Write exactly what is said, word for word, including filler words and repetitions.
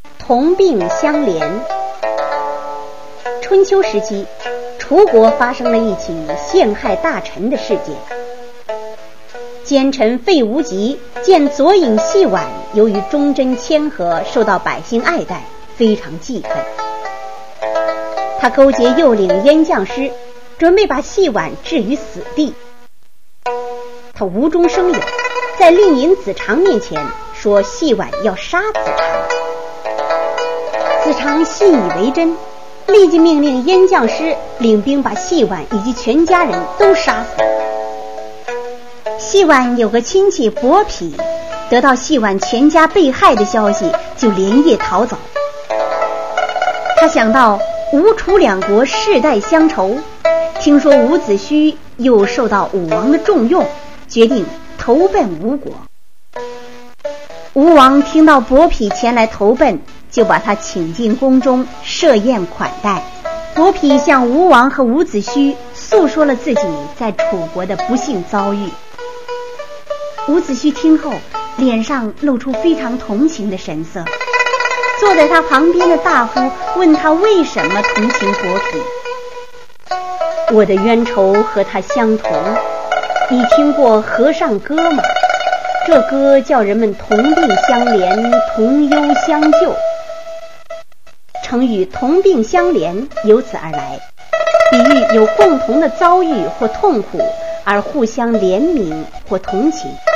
同病相怜。春秋时期，楚国发生了一起陷害大臣的事件。奸臣费无极见左尹细婉由于忠贞谦和，受到百姓爱戴，非常忌恨。他勾结右领燕将师，准备把细婉置于死地。他无中生有，在令尹子长面前说细婉要杀子长。子长信以为真，立即命令燕将师领兵把细婉以及全家人都杀死。细婉有个亲戚伯嚭，得到细婉全家被害的消息，就连夜逃走。他想到吴楚两国世代乡仇，听说伍子胥又受到武王的重用，决定投奔吴国。吴王听到伯嚭前来投奔，就把他请进宫中设宴款待。伯嚭向吴王和伍子胥诉说了自己在楚国的不幸遭遇。伍子胥听后，脸上露出非常同情的神色。坐在他旁边的大夫问他为什么同情伯嚭。我的冤仇和他相同，你听过和尚歌吗？这歌叫人们同病相怜，同忧相救。成语同病相怜由此而来，比喻有共同的遭遇或痛苦，而互相怜悯或同情。